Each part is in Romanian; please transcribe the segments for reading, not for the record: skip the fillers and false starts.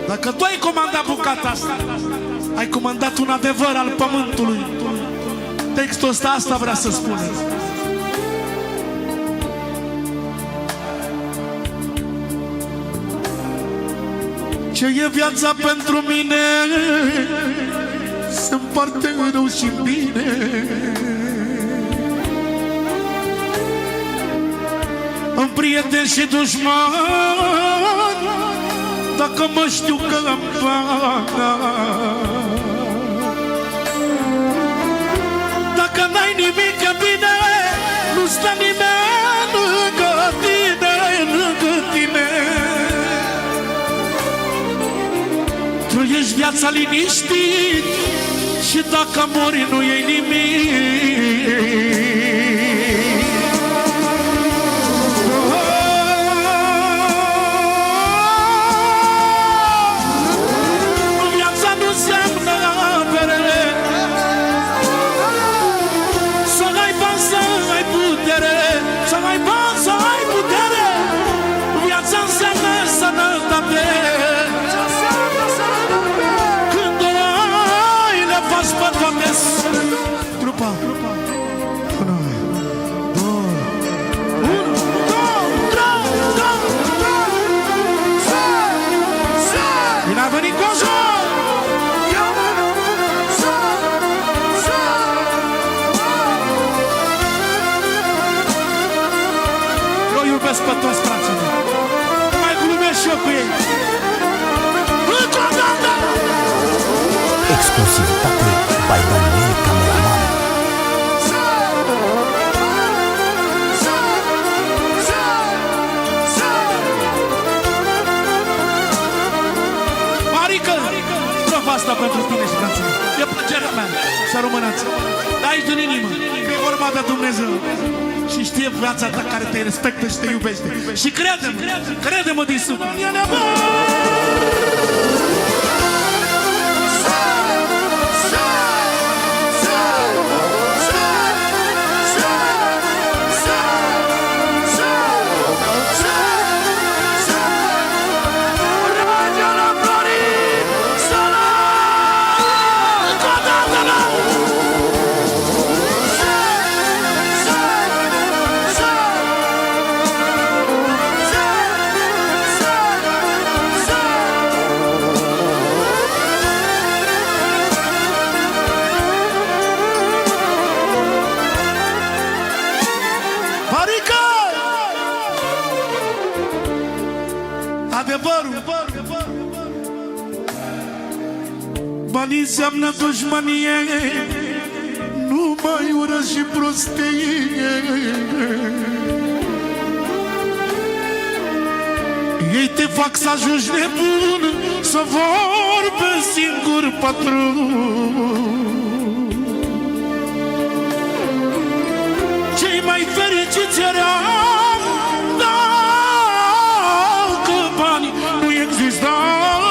Dacă tu ai comandat bucata asta, ai comandat un adevăr al pământului. Textul ăsta asta vrea să spună. Ce e viața pentru mine se împarte în rău și bine. În prieteni și dușmani, dacă mă știu că îmi plac. Dacă n-ai nimic bine, nu stă nimeni lângă tine, lângă tine. Trăiești viața liniștit și dacă mori nu iei nimic. Trupa. Bine a venit Cojo! Eu iubesc pe toți frații mei. Mai glumesc și eu cu ei. Exclusivitate by Daniel Cameraman. Marică, strofa asta pentru tine și frații mei. E plăcerea mea să rămânați. De aici din inimă, că e vorba de Dumnezeu. Și știe viața ta care te respectă și te iubește. Și crede-mă, crede-mă din suflet. Adevărul, banii înseamnă dușmanie, nu mai ură și prostie. Ei te fac să ajungi nebun, să vorbești singur patron. Cei mai fericiți eram dacă banii nu existau.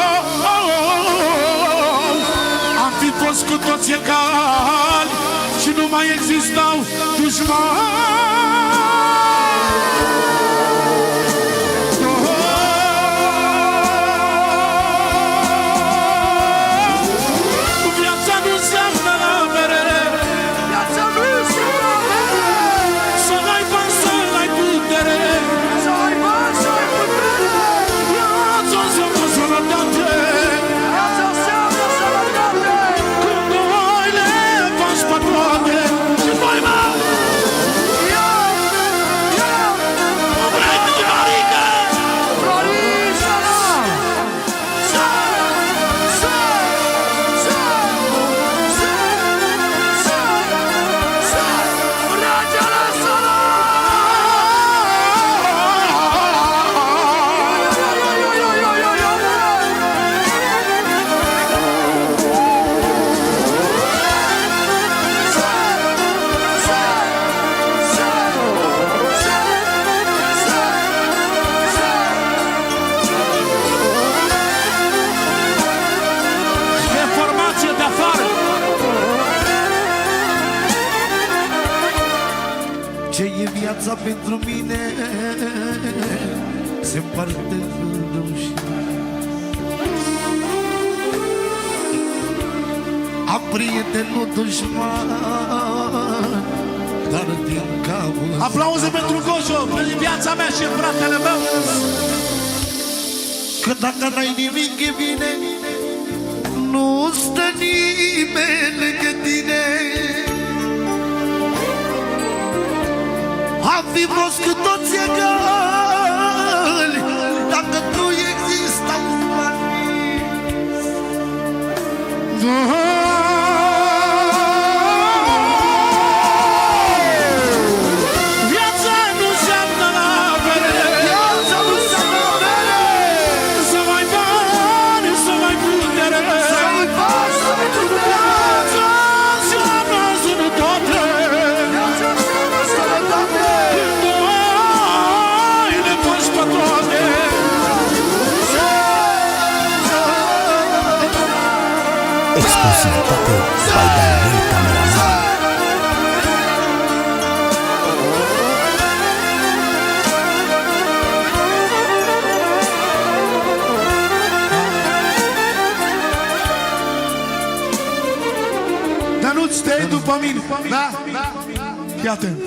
Am fi fost cu toți egali și nu mai existau dușmani. Ce e viața pentru mine se împarte în rău și prietenul dușman, dar din cauza... Aplauze pentru Gojo, pentru viața mea și fratele meu. Că dacă n-ai nimic e bine, nu stă nimeni lângă tine. Am fi fost cu toți egali dacă nu existau bani. Viața nu înseamnă avere, Viața nu înseamnă avere, să mai bani, să mai putere, să ai bani, să ai putere. viața înseamnă sănătate, Viața înseamnă sănătate. când ai le faci pe toate. Exclusivitate by Daniel Cameraman. Dar nu-ți stai după mine. Da, da. Fii atent.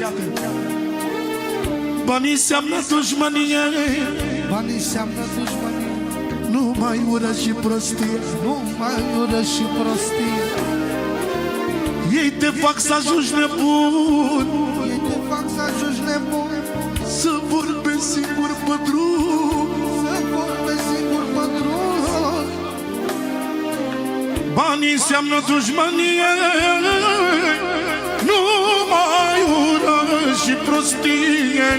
Banii înseamnă dușmănie, Banii înseamnă dușmanie, nu mai ură și prostie. nu mai ură și prostie. Ei te fac să ajungi nebun, Ei te fac să ajungi nebun, să vorbești singur pe drum. să vorbești singur pe drum. Banii înseamnă dușmănie, nu mai ură și prostie.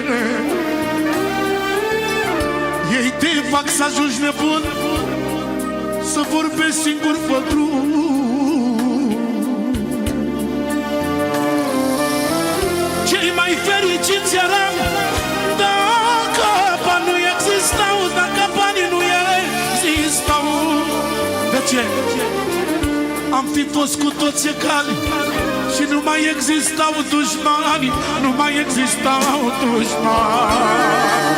Ei te fac să ajungi nebun, să vorbești singur pe drum. Cei mai fericiți eram dacă bani nu existau, dacă banii nu existau. De ce? Am fi fost cu toți egali și nu mai existau dușmani, nu mai existau dușmani.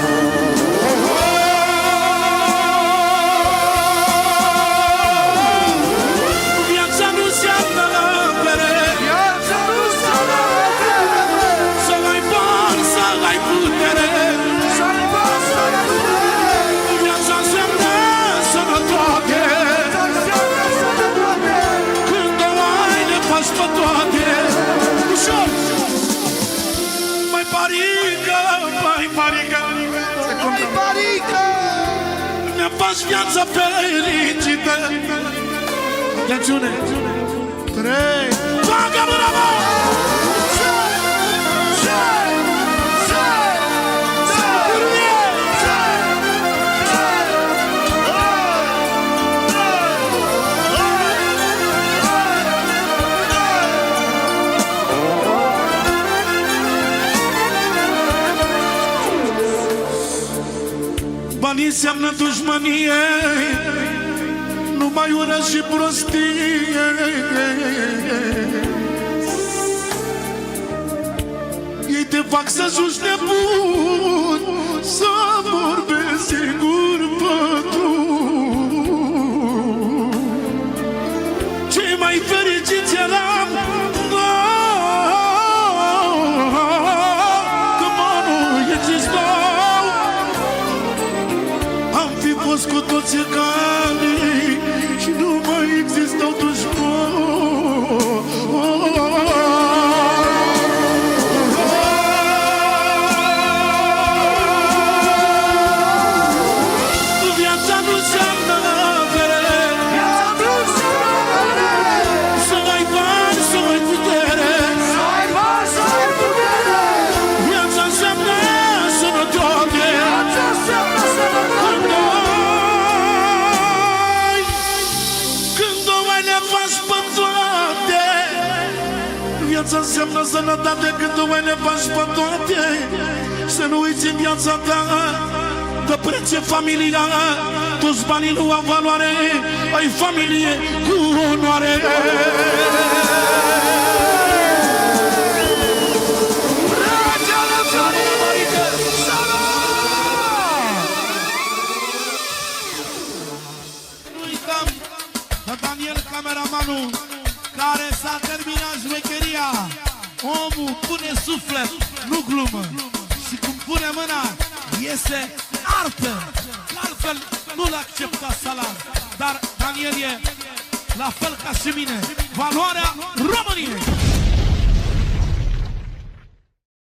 Viața nu înseamnă avere, Viața nu înseamnă avere, să ai bani, să ai putere. să ai bani, să ai putere. Viața înseamnă sănătate, Viața înseamnă sănătate. când o ai le faci pe toate. Ușor! Mai parică, mai parică, Mai parică, ne faci viața fericită. Atențiune! 3. Bagă mâna, mă! Banii înseamnă dușmănie, nu mai ură și prostie. Ei te fac să ajungi nebun, să vorbești singur pe drum. Cei mai fericiți eram că banii nu existau. Am fi fost cu toți egali și nu mai existau dușmani. Viața nu înseamnă avere, Viața nu înseamnă avere, să ai bani, să ai putere. să ai bani, să ai putere. Viața înseamnă sănătate, Viața înseamnă sănătate. când o ai le faci pe toate. Viața înseamnă sănătate, când o ai le faci pe toate. Să nu uiți în viața ta de preț e familia. Toți banii nu au valoare, ai familie cu onoare. Nu uităm că Daniel Daniel, cameramanul, care s-a terminat șmecheria. Omul pune suflet, nu glumă. Și cum pune mâna, iese artă. Altfel nu-l accepta Salam. Dar Daniel e la fel ca și mine, valoarea României.